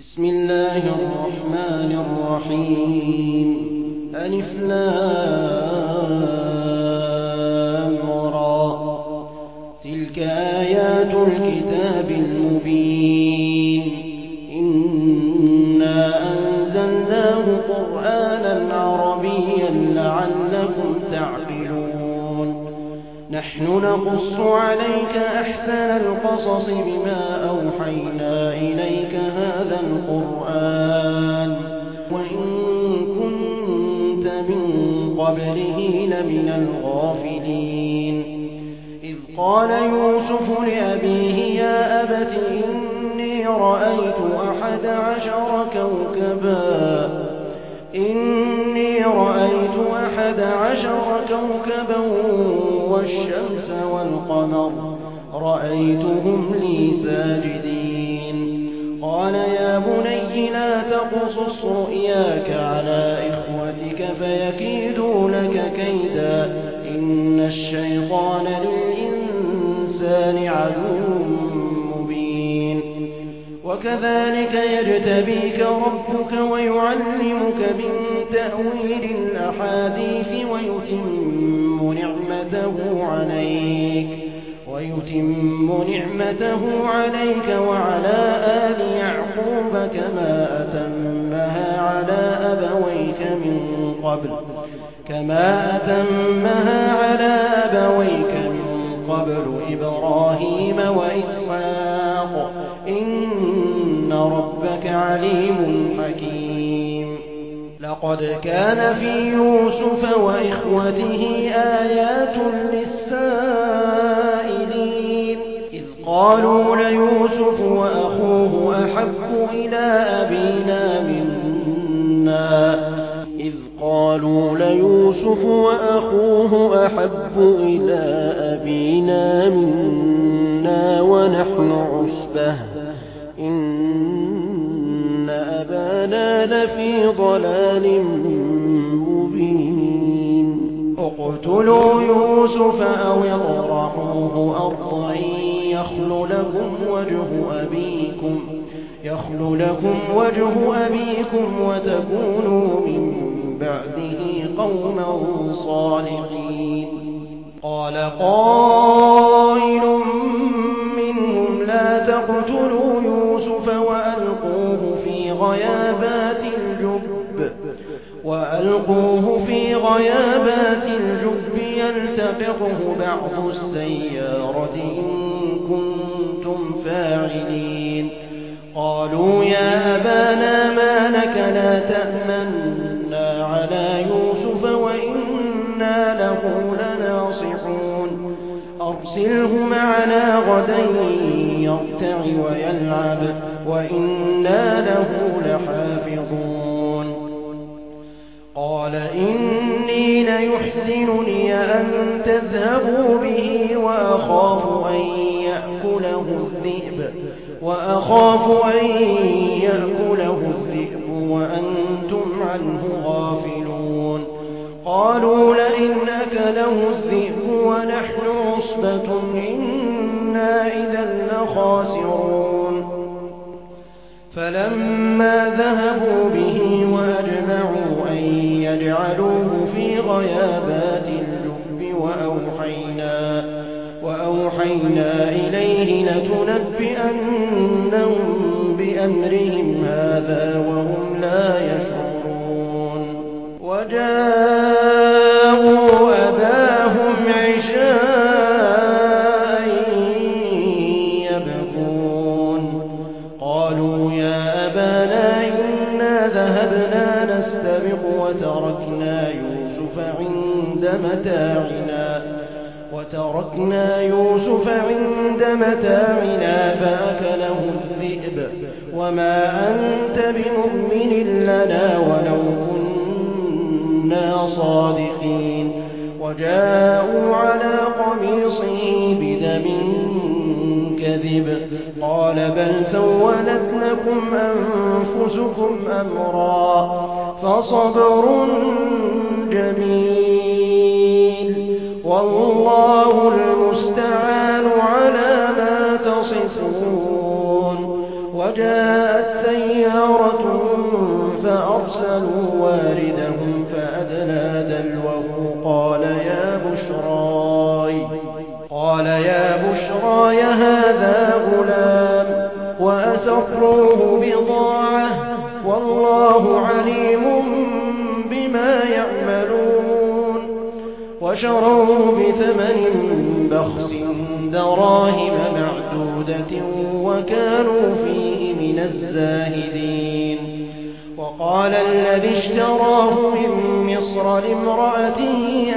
بسم الله الرحمن الرحيم ألف لام را تلك آيات الكتاب المبين إنا أنزلناه قرآنا عربيا لعلكم تعقلون نحن نقص عليك أحسن القصص بما أوحينا إليك هذا القرآن وإن كنت من قبله لمن الغافلين إذ قال يوسف لأبيه يا أبت إني رأيت 11 كوكبا والشمس والقمر رأيتهم لي ساجدين قال يا بني لا تقصص رؤياك على إخوتك فيكيدوا لك كيدا إن الشيطان للإنسان عدو مبين وكذلك يجتبيك ربك ويعلمك من تأويل الأحاديث ويتم نعمته عليك وعلى آل يعقوب كما أتمها على أبويك من قبل إبراهيم وإسحاق إن ربك عليم حكيم لقد كان في يوسف وإخوته آيات للسائلين إذ قالوا ليوسف وأخوه أحب إلى أبينا منا ونحن عصبة إن أبانا لفي ضلال مبين اقتلوا يوسف أو اطرحوه أرضا يخل لكم وجه أبيكم وتكونوا من بعده قوما صالحين قال قائل منهم لا تقتلوا يوسف وألقوه في غيابات الجب يلتقطه بعض السيارة إن كنتم فاعلين قالوا يا أبانا ما لك لا تأمنا على يوسف وإنا له لناصحون أرسله معنا غدا يرتع ويلعب وإنا له لحافظون قال إني ليحزنني أن تذهبوا به وأخاف أن يأكله الذئب وأنتم عنه غافلون قالوا لئن أكله الذئب ونحن عصبة إنا إذا لخاسرون فلما ذهبوا به وأجمعوا أن يجعلوه في غيابات الجب وأوحينا إليه لتنبئنهم بأمرهم هذا وهم لا يشعرون وجاءوا أباهم عشاء يبكون قالوا يا أبانا إنا ذهبنا نستبق وتركنا يوسف عند متاعنا فأكله الذئب وما أنت بمؤمن لنا ولو كنا صادقين وجاءوا على قميصه بدم كذب قال بل سولت لكم أنفسكم أمرا فصبر جميل والله المستعان على ما تصفون وجاءت سيارة فأرسلوا واردهم فأدلى دلوه قال يا بشراي هذا غلام وأسروه بضاعة والله عليم بما يعملون وشروه بثمن بخس دراهم معدودة وكانوا فيه من الزاهدين. وقال الذي اشتراه من مصر لامرأته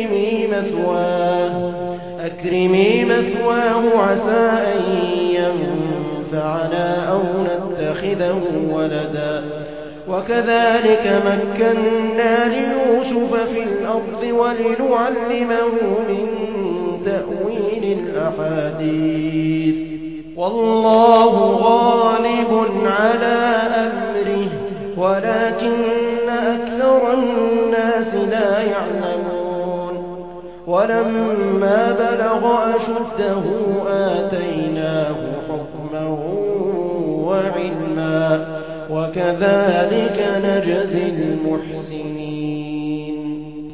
أكرمي مثواه عسى أن ينفعنا أو نتخذه ولدا وكذلك مكنا ليوسف في الأرض ولنعلمه من تأويل الأحاديث والله غالب على أمره ولكن أكثر الناس لا يعلمون. ولما بلغ أشده آتيناه حكما وعلما وكذلك نجزي المحسنين.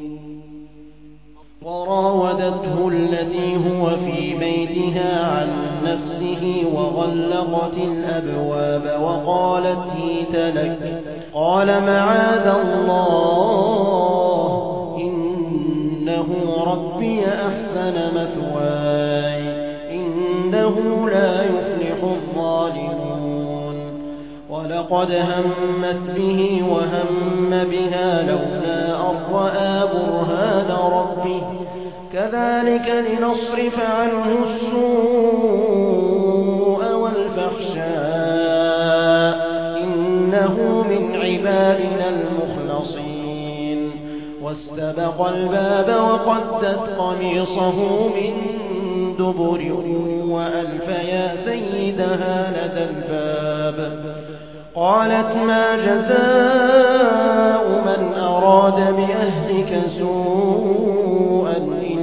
وراودته التي هو في بيتها عن نفسه وغلقت الأبواب وقالت هيت لك قال معاذ الله إنه ربي أحسن مثواي إنه لا يفلح الظالمون. ولقد همت به وهم بها لولا أن رأى برهان ربه كذلك لنصرف عنه السوء والفحشاء إنه من عبادنا المخلصين. واستبق الباب وقدت قميصه من دبر وألف يا سيدها لدى الباب. قالت ما جزاء من أراد بأهلك سوءا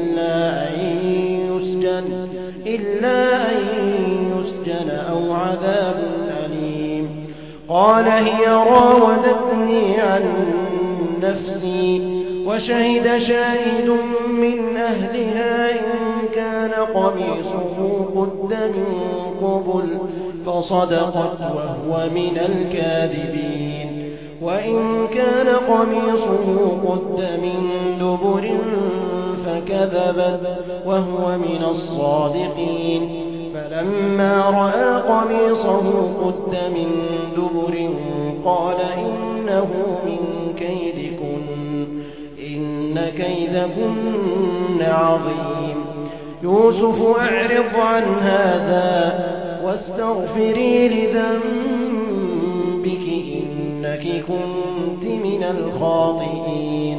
إلا أن يسجن أو عذاب أليم. قال هي راودتني عن نفسي وشهد شاهد من أهلها إن كان قميصه قد من قبل فصدقت وهو من الكاذبين وإن كان قميصه قد من دبر فكذبت وهو من الصادقين. فلما رأى قميصه قد من دبر قال إنه من كيدكن إن كيدكن عظيم. يوسف أعرض عن هذا واستغفري لذنبك إنك كنت من الخاطئين.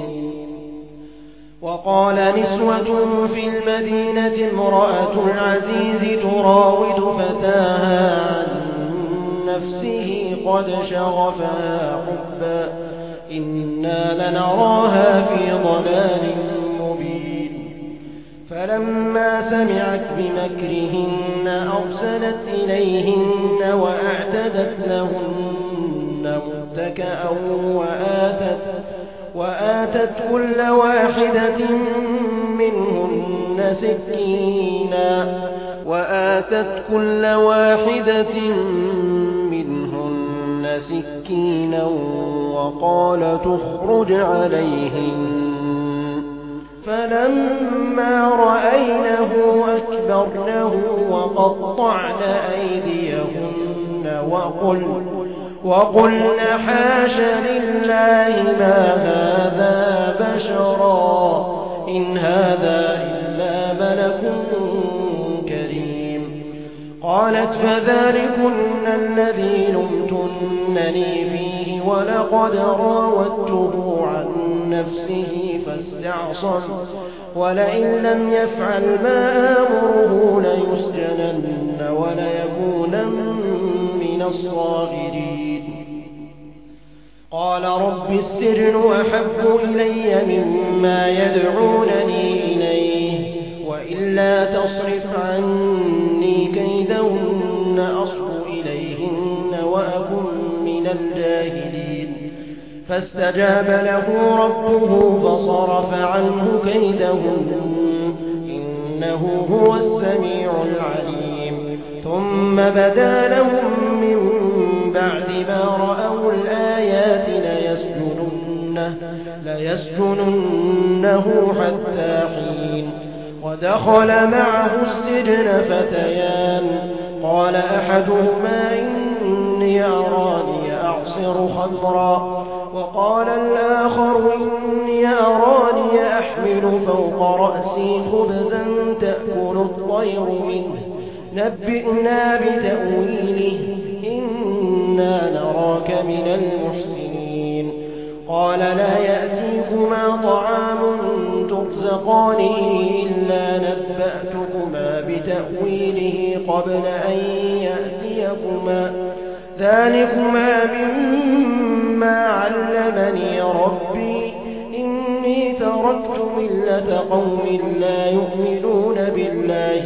وقال نسوة في المدينة امرأة العزيز تراود فتاها عن نفسه قد شغفها حبا إنا لنراها في ضلال مبين. فلما سمعت بمكرهن أرسلت إليهن وأعتدت لهن متكأ وآتت كل واحدة منهن سكينا وقال تخرج عليهن. فلما رأينه أكبرنه وقطعن أيديهن وقلن حاش لله ما هذا بشرا إن هذا إلا ملك كريم. قالت فذلكن الذي لمتنني فيه ولقد راودته عن نفسه فاستعصم ولئن لم يفعل ما آمره ليسجنن وليكونن من الصاغرين. قال رب السجن أحب إلي مما يدعونني إليه وإلا تصرف عني كيدهن أصب إليهن وأكن من الجاهلين. فاستجاب له ربه فصرف عنه كيدهن إنه هو السميع العليم ثم بدا لهم من بعد ما رأوا الآيات ليسجننه حتى حين ودخل معه السجن فتيان قال أحدهما إني أراني أعصر خمرا وقال الآخر إني أراني أحمل فوق رأسي خبزا تأكل الطير منه نبئنا بتأويله إنا نراك من المحسنين قال لا يأتيكما طعام ترزقانه إلا نبأتكما بتأويله قبل أن يأتيكما ذلكما مما علمني ربي إني تركت ملة قوم لا يؤمنون بالله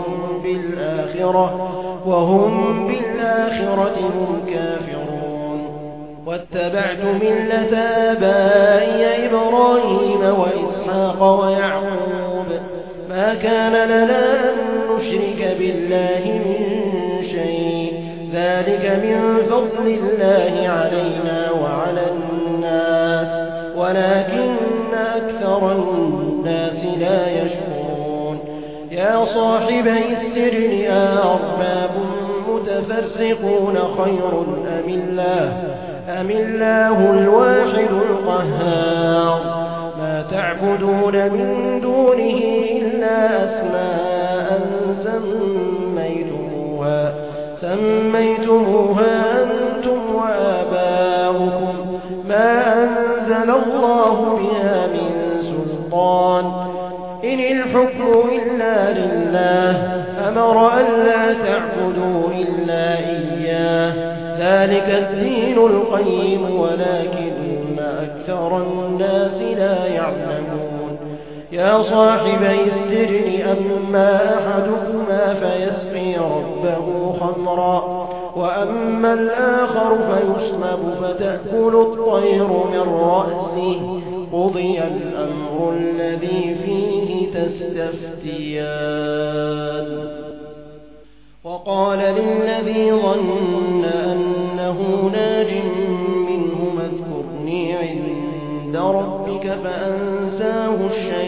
وهم بالآخرة هم كافرون واتبعت ملة آبائي إبراهيم وإسحاق ويعقوب ما كان لنا أن نشرك بالله من شيء ذلك من فضل الله علينا وعلى الناس ولكن أكثر الناس لا يشكرون يا صاحبي السجن أأرباب متفرقون خير أم الله الواحد القهار ما تعبدون من دونه إلا أسماء سميتموها أنتم وآباؤكم ما أنزل الله بها من سلطان إن الحكم إلا لله أمر ألا تعبدوا إلا إياه ذلك الدين القيم ولكن أكثر الناس لا يعلمون يا صاحبي السجن أما أحدكما فيسقي ربه خمرا وأما الآخر فيصلب فتأكل الطير من رأسه قضي الأمر الذي فيه تستفتيان وقال للذي ظن أنه ناج منهما اذكرني عند ربك فأنساه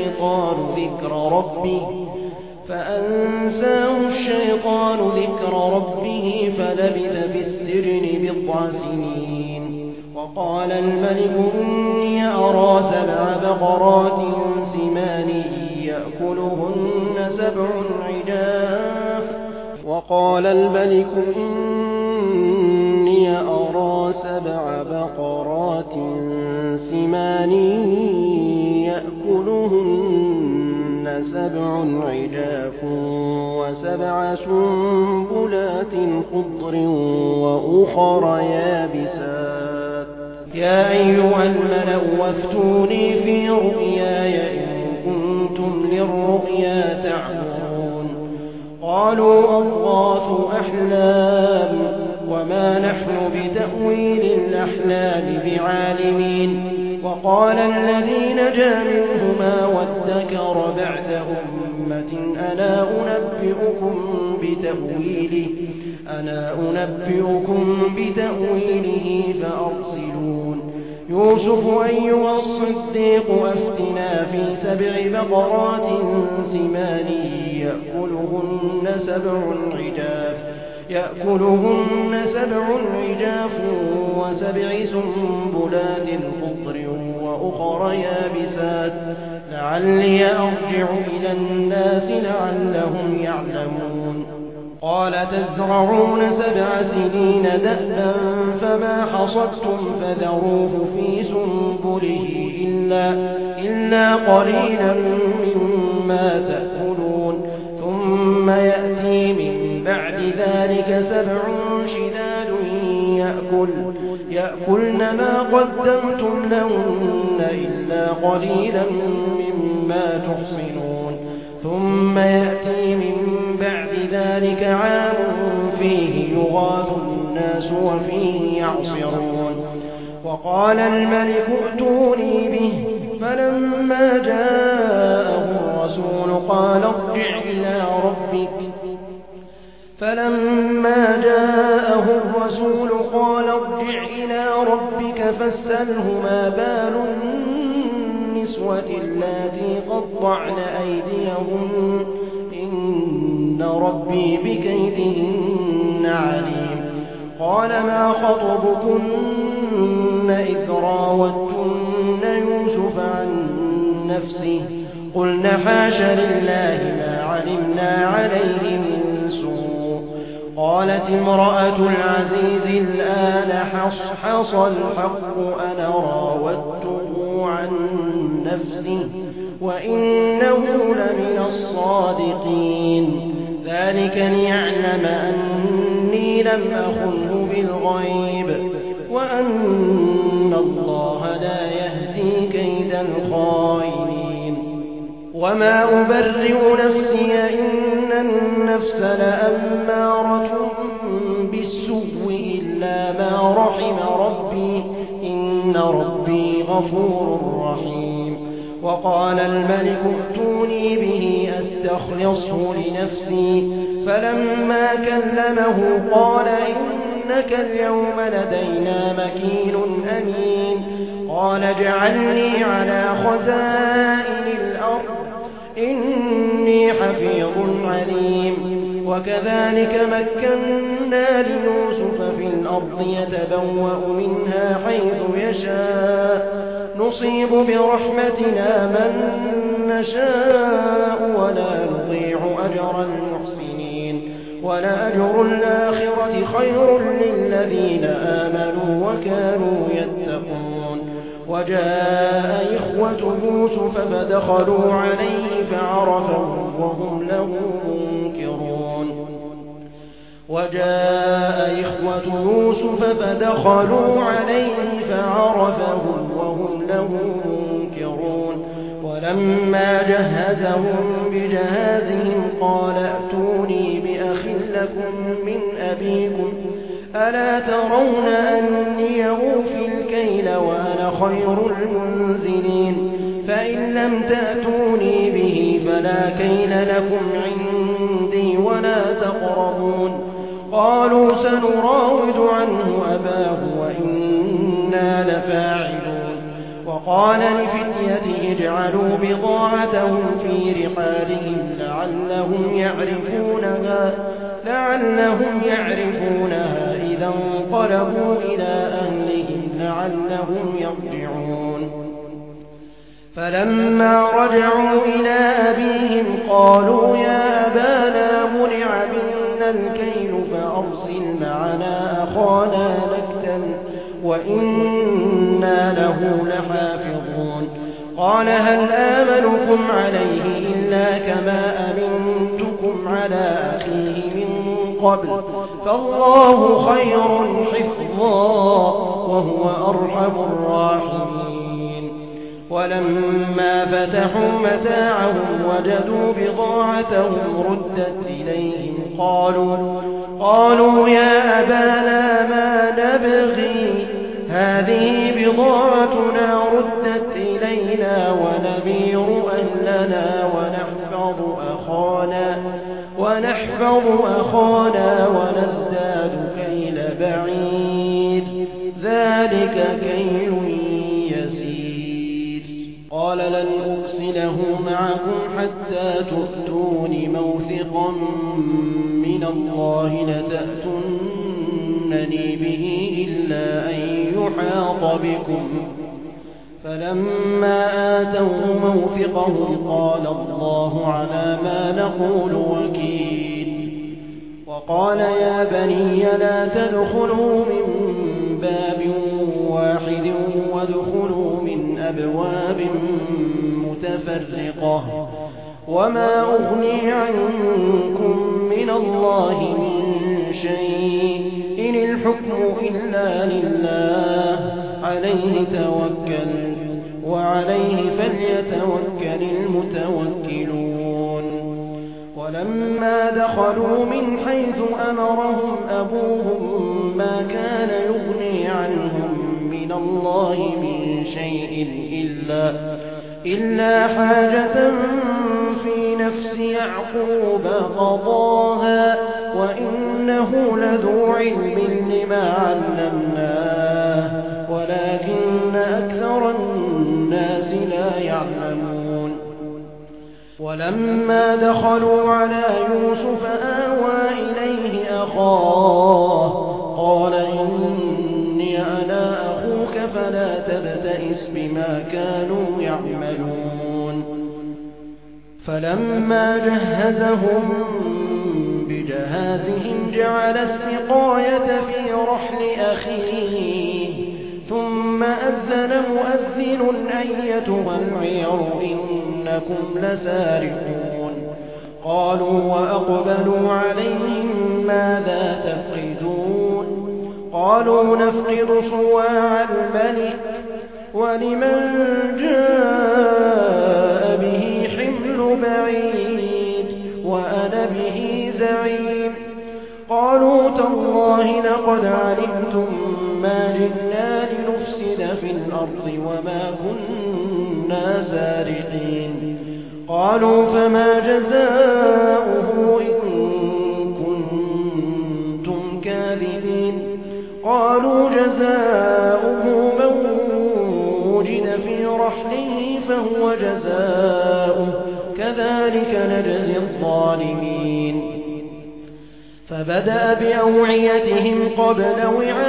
الشيطان ذكر ربه فلبث في السجن بضع سنين وقال الملك إني أرى 7 بقرات سمان يأكلهن 7 عجاف وقال الملك إني أرى 7 بقرات سمان يأكلهن 7 عجاف و7 سنبلات خضر وأخر يابسات يا أيها الملأ وافتوني في رؤياي إن كنتم للرؤيا تعبرون قالوا أضغاث أحلام وما نحن بتأويل الأحلام بعالمين وقال الذي نجا منهما وادكر بعد أمة أنا أنبئكم بتأويله فأرسلون يوسف أيها الصديق أفتنا في 7 بقرات سمان يأكلهن 7 عجاف و7 سنبلات خضر وأخر يابسات لعلي أرجع إلى الناس لعلهم يعلمون قال تزرعون 7 سنين دأبا فما حصدتم فذروه في سنبله إلا قليلا مما تأكلون ثم يأتي من بعد ذلك 7 شداد يأكلن ما قدمتم لهن إلا قليلا مما تحصنون ثم يأتي من بعد ذلك عام فيه يغاث الناس وفيه يعصرون وقال الملك ائتوني به. فلما جاءه الرسول قال ارجع إلى ربك فاسأله ما بال النسوة اللاتي قطعن أيديهن إن ربي بكيدهن عليم. قال ما خطبكن إذ راوتن يوسف عن نفسه قلن حاش لله ما علمنا عليه من سوء. قالت امرأة العزيز الآن حصحص الحق أنا راودته عن نفسه وإنه لمن الصادقين. ذلك ليعلم أني لم أخنه بالغيب وأن الله لا يهدي كيد الخائنين. وما أبرئ نفسي إن النفس لأمارة بالسوء إلا ما رحم ربي إن ربي غفور رحيم. وقال الملك ائتوني به أستخلصه لنفسي. فلما كلمه قال إنك اليوم لدينا مكين أمين. قال اجعلني على خزائن الأرض إني حفيظ عليم. وكذلك مكنا ليوسف في الأرض يتبوأ منها حيث يشاء نصيب برحمتنا من نشاء ولا نضيع أجر المحسنين. ولأجر الآخرة خير للذين آمنوا وكانوا يتقون. وجاء إخوة يوسف فدخلوا عليه فعرفهم وهم له منكرون. ولما جهزهم بجهازهم قال ائتوني بأخ لكم من أبيكم ألا ترون أني أوفي الكيل وأنا خير المنزلين. فإن لم تأتوني به فلا كيل لكم عندي ولا تقربون. قالوا سنراود عنه أباه وإنا لفاعلون. وقال لفتيته اجعلوا بضاعتهم في رحالهم لعلهم يعرفونها إذا انقلبوا إلى أهلهم لعلهم يرجعون. فلما رجعوا إلى أبيهم قالوا يا أبانا منع منا الكيل فأرسل معنا أخانا نكتل وإنا له لحافظون. قال هل آمنكم عليه إلا كما أمنتكم على أخيه من قبل فالله خير حفظا وهو أرحم الراحمين. ولما فتحوا متاعهم وجدوا بضاعتهم ردت إليهم قالوا يا أبانا ما نبغي هذه بضاعتنا ردت إلينا ونمير أهلنا ونحفظ أخانا ونزداد كيل بعيد ذلك كيل يسير. قال لن أرسله معكم حتى تؤتون موثقا من الله لتأتونني به إلا أن يحاط بكم. فلما آتوه موثقهم قال الله على ما نقول وكيل. وقال يا بني لا تدخلوا من باب واحد وادخلوا من أبواب متفرقة وما أغني عنكم من الله من شيء إن الحكم إلا لله عليه توكلت وعليه فليتوكل المتوكلون. ولما دخلوا من حيث أمرهم أبوهم ما كان يغني عنهم من من الله من شيء إلا حاجة في نفس يعقوب قضاها وإنه لذو علم لما علمناه ولكن أكثر الناس لا يعلمون. ولما دخلوا على يوسف آوى إليه أخاه قال إني أنا أخوك فلا تبتئس بما كانوا يعملون. فلما جهزهم بجهازهم جعل السقاية في رحل أخيه ثم أذن مؤذن أيتها العير إنكم لسارقون. قالوا وأقبلوا عليهم ماذا تفقدون قالوا نفقد صواع الملك ولمن جاء به حمل بعيد وأنا به زعيم. قالوا تالله لقد علمتم ما جئنا لنفسد في الأرض وما كنا سارقين. قالوا فما جزاؤه إن كنتم كاذبين. قالوا جزاؤه من وجد في رحله فهو جزاؤه كذلك نجزي الظالمين. فبدأ بأوعيتهم قبل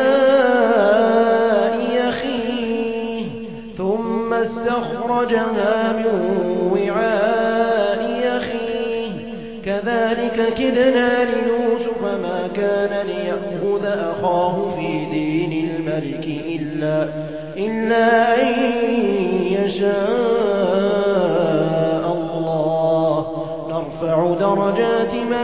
وعاء أخيه ثم استخرجها من وعاء أخيه كذلك كدنا ليوسف ما كان ليأخذ أخاه في دين الملك إلا أن يشاء الله نرفع درجات من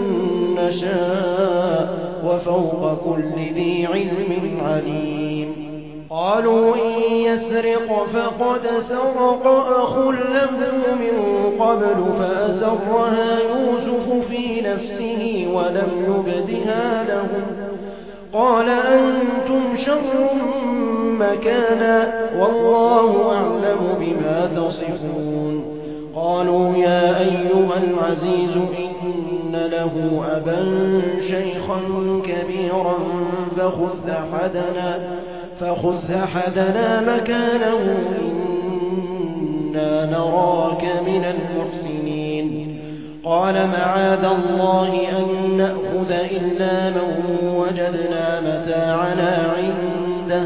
نشاء وفوق كل ذي علم عليم. قالوا إن يسرق فقد سرق أخ له من قبل فأسرها يوسف في نفسه ولم يبدها لهم. قال أنتم شر مكانا والله أعلم بما تصفون. قالوا يا أيها العزيز إن له أبا شيخا كبيرا فخذ أحدنا مكانه إنا نراك من المحسنين. قال معاذ الله أن نأخذ إلا من وجدنا متاعنا عنده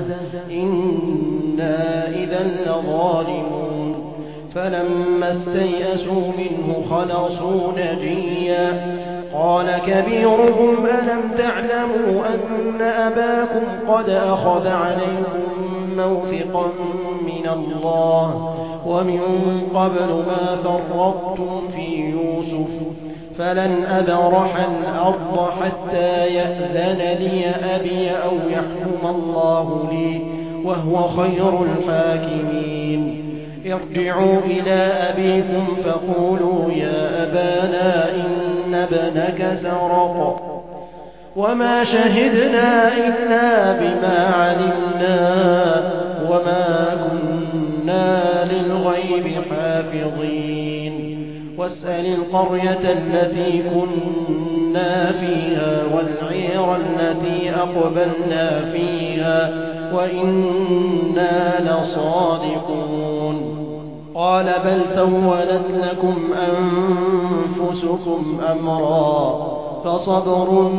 إنا إذا لظالمون. فلما استيئسوا منه خلصوا نجيا. قال كبيرهم ألم تعلموا أن أباكم قد أخذ عليكم موثقا من الله ومن قبل ما فرطتم في يوسف فلن أبرح الأرض حتى يأذن لي أبي أو يحكم الله لي وهو خير الحاكمين. ارجعوا إلى أبيكم فقولوا يا أبانا إن ابنك سرق وما شهدنا إلا بما علمنا وما كنا للغيب حافظين. واسأل القرية التي كنا فيها والعير التي أقبلنا فيها وإنا لصادقون. قال بل سولت لكم أنفسكم أمرا فصبر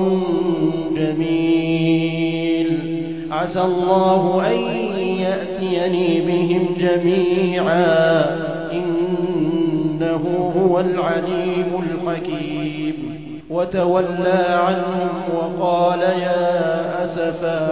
جميل عسى الله أن يأتيني بهم جميعا إنه هو العليم الحكيم. وتولى عنهم وقال يا أسفا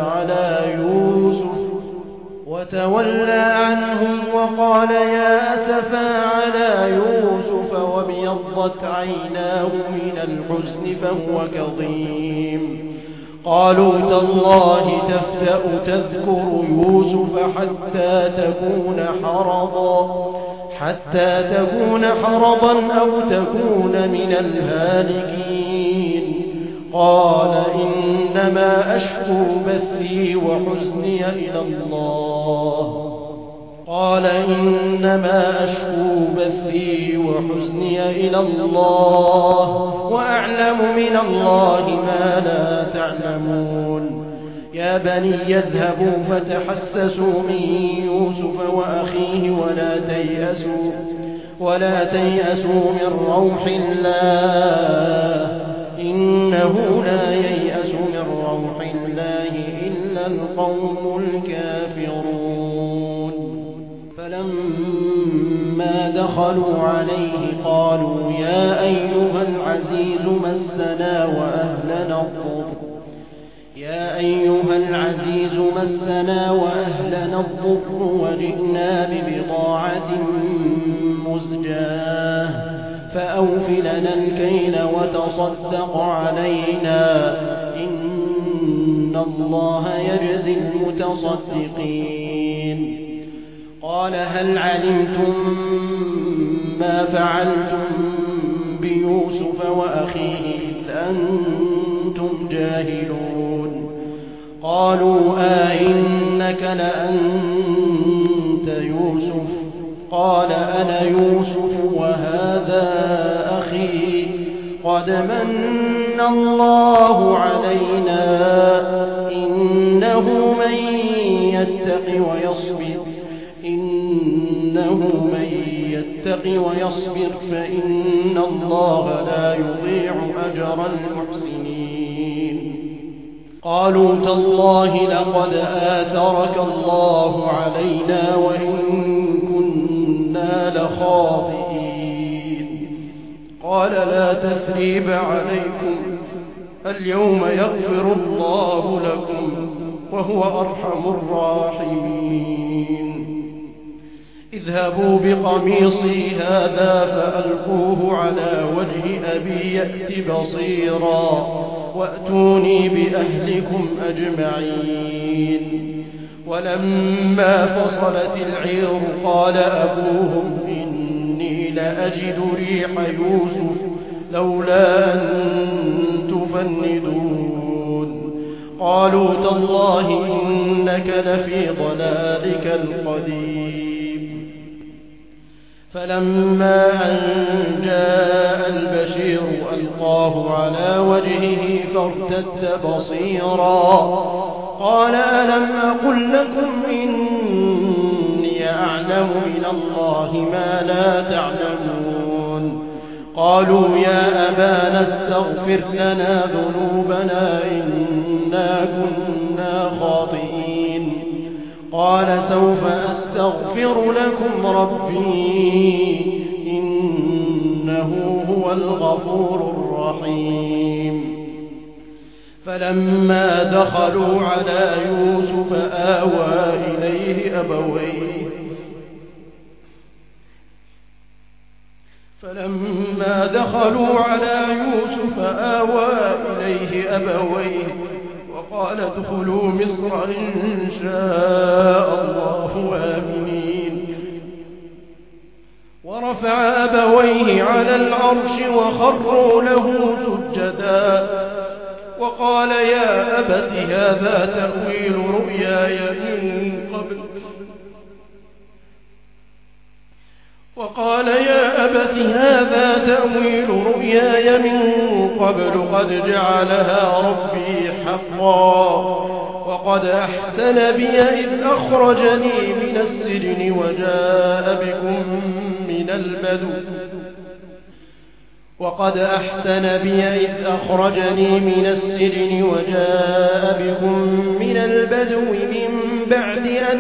على يوسف وابيضت عيناه من الحزن فهو كظيم. قالوا تالله تفتأ تذكر يوسف حتى تكون حرضا أو تكون من الهالكين. قال إن إنما أشكو بثي وحزني إلى الله قال إنما أشكو بثي وحزني إلى الله وأعلم من الله ما لا تعلمون يا بني يذهبوا فتحسسوا من يوسف وأخيه ولا تيأسوا من روح الله إنه لا ييأس من روح الله إلا القوم الكافرون فلما دخلوا عليه قالوا يا أيها العزيز مسنا وأهلنا الضر وجئنا ببضاعة مزجاة فأوف لنا الكيل وتصدق علينا إن الله يجزي المتصدقين قال هل علمتم ما فعلتم بيوسف وأخيه إذ أنتم جاهلون قالوا إنك لأنت يوسف قال أنا يوسف وهذا أخي قد من الله علينا إنه من يتق ويصبر فإن الله لا يضيع أجر المحسنين قالوا تالله لقد آثرك الله علينا وإن كنا لخاطئين قال لا تثريب عليكم اليوم يغفر الله لكم وهو أرحم الراحمين اذهبوا بقميصي هذا فألقوه على وجه أبي يأت بصيرا وأتوني بأهلكم أجمعين ولما فصلت العير قال أبوهم إني لأجد ريح يوسف لولا أن تفندون قالوا تالله إنك لفي ضلالك القديم فلما أن جاء البشير ألقاه على وجهه فارتد بصيرا قال ألم أقل لكم إني أعلم من الله ما لا تعلمون قالوا يا أبانا استغفر لنا ذنوبنا إنا كنا خاطئين قال سوف أستغفر لكم ربي إنه هو الغفور الرحيم فلما دخلوا على يوسف آوى إليه أبويه وقال ادخلوا مصر إن شاء الله آمنين ورفع أبويه على العرش وخروا له سجدا وقال يا أبت هذا تأويل رؤياي من قبل قد جعلها ربي حقا وقد أحسن بي إذ أخرجني من السجن وجاء بكم من البدو من بعد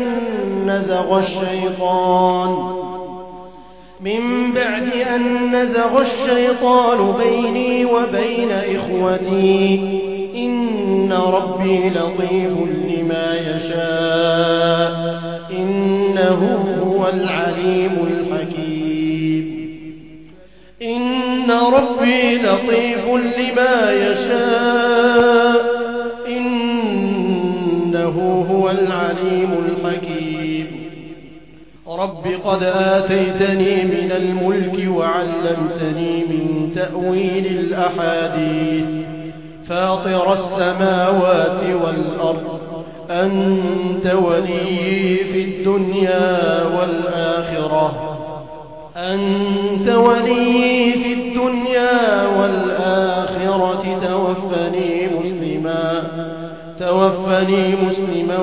أن نزغ الشيطان بيني وبين إخوتي إن ربي لطيف لما يشاء إنه هو العليم الحكيم رب قد آتيتني من الملك وعلمتني من تأويل الأحاديث فاطر السماوات والأرض أنت ولي في الدنيا والآخرة توفني مسلما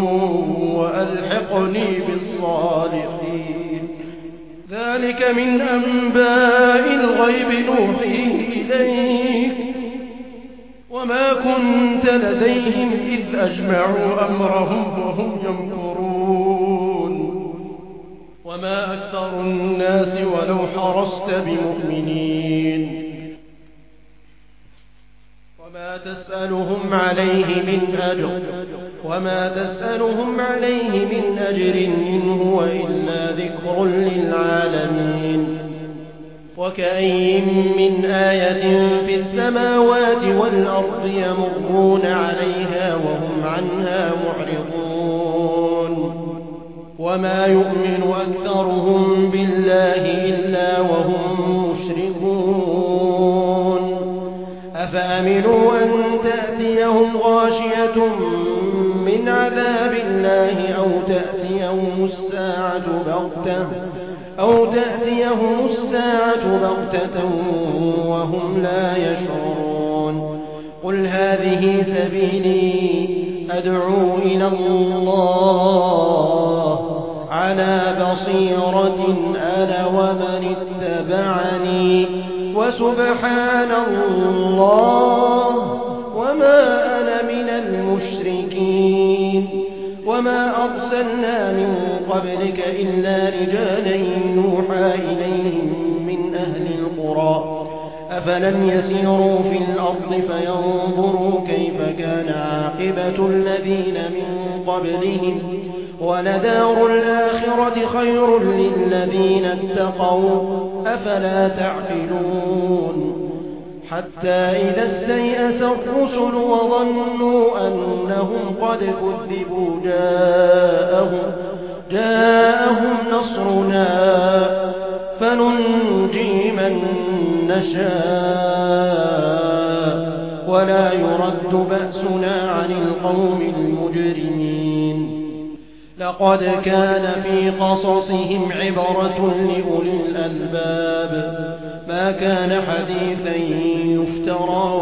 وألحقني بالصالحين. ذلك من أنباء الغيب نوحيه إليك وما كنت لديهم إذ أجمعوا أمرهم وهم يمكرون وما أكثر الناس ولو حرصت بمؤمنين وما تسألهم عليه من أجر إن هو إلا ذكر للعالمين. وكأين من آية في السماوات والأرض يمرون عليها وهم عنها معرضون وما يؤمن أكثرهم بالله إلا وهم مشركون. أفأمنوا أن تأتيهم غاشية من عذاب الله أو تأتيهم الساعة بغتة وهم لا يشعرون. قل هذه سبيلي أدعو إلى الله على بصيرة أنا ومن اتبعني وسبحان الله وما أنا من المشركين. وما أرسلنا من قبلك إلا رجالا يوحى إليهم من أهل القرى أفلم يسيروا في الأرض فينظروا كيف كان عاقبة الذين من قبلهم ولدار الآخرة خير للذين اتقوا أفلا تعقلون. حتى إذا استيأس الرسل وظنوا أنهم قد كذبوا جاءهم نصرنا فننجي من نشاء ولا يرد بأسنا عن القوم المجرمين. لقد كان في قصصهم عبرة لأولي الألباب ما كان حديثا يفترى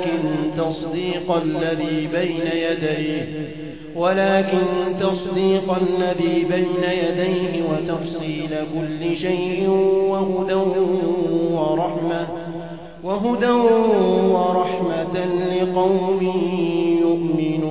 ولكن تصديق الذي بين يديه وتفصيل كل شيء وهدى ورحمة لقوم يؤمنون.